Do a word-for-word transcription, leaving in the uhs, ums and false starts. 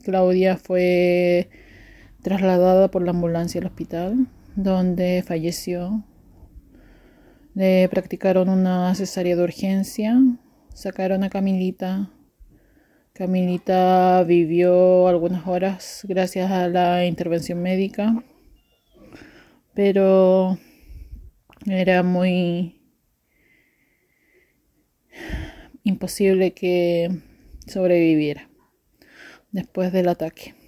Claudia fue trasladada por la ambulancia al hospital, donde falleció. Le practicaron una cesárea de urgencia, sacaron a Camilita. Camilita vivió algunas horas gracias a la intervención médica, pero era muy imposible que sobreviviera después del ataque.